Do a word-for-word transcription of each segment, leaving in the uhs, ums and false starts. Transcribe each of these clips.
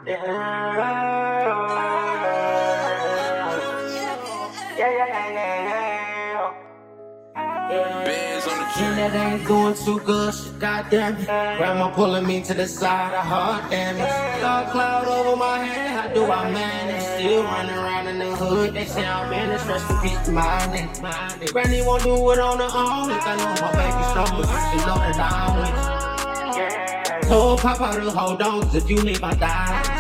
Yeah, yeah, yeah, yeah, yeah. Bands on the And that ain't going too good, shit, goddamn it. Grandma pulling me to the side, of hard damage. Dark cloud over my head, how do I manage? Still running around in the hood, they say I'm in this rest in peace to my nigga. Granny won't do it on her own, if I know my baby strong, she know that I'm with you. Told Papa to hold on, cause if you leave, I die.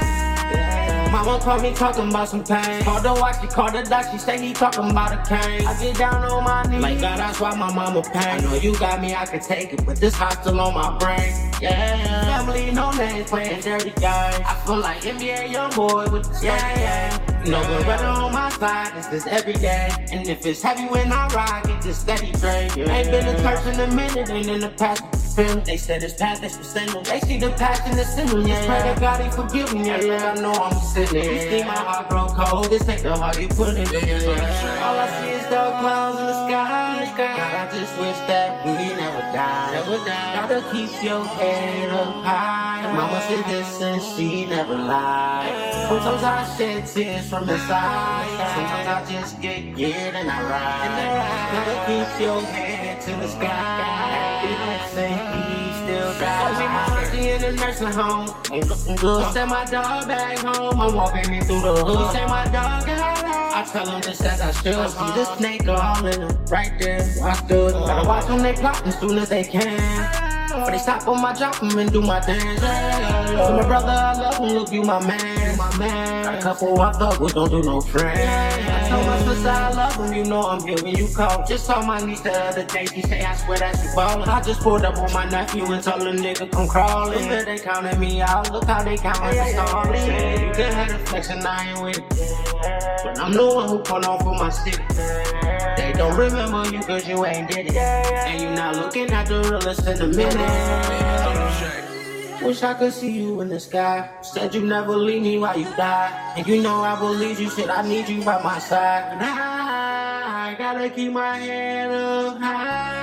Mama called me talking about some pain. Called her watch, she called her doc, she say he talking about a cane. I get down on my knees, like God, that's why my mama pain. I know you got me, I can take it, but this heart's still on my brain. Yeah, family, no names, playing dirty games. I feel like N B A young boy with the yeah, yeah. No good brother on my side, it's just every day. And if it's heavy when I ride, get this steady train. Ain't been in church in a minute, ain't in the past. They said it's past, that's for sinning. They see the passion that's in me. Just pray to God he forgive me. Yeah, yeah, I know I'm sinning. You see my heart grow cold. This ain't the heart you put in there. All I see is dark clouds in the sky. God, I just wish that we never die. Never die. Gotta keep your head up high. Mama said this and she never lied. Sometimes I shed tears from the side. Sometimes I just get geared and I ride. Gotta keep your head to the sky. Say he still dies. Me my auntie in the nursing home, ain't looking good. Send my dog back home, I'm walking in through the hood. Say my dog got out, I tell him just as I should. See the snake all in him, right there, where I stood. Gotta watch them, they plot as soon as they can. But they stop on my drop them and do my dance. So my brother, I love him, look, you my man, my man. Got a couple I fuck with, don't do no friends. I told my sister I love him, you know I'm here when you call. Just saw my niece the other day, she say I swear that she ballin'. I just pulled up on my nephew and told the nigga come crawling. Look, they counting me out, look how they counting the stars. You can have the flex and I ain't with it. But I'm the one who pulled off for my city. They don't remember you cause you ain't did it. And you not looking at the realest in a minute. Wish I could see you in the sky. Said you never leave me while you die. And you know I believe you, shit, I need you by my side. And I gotta keep my head up high.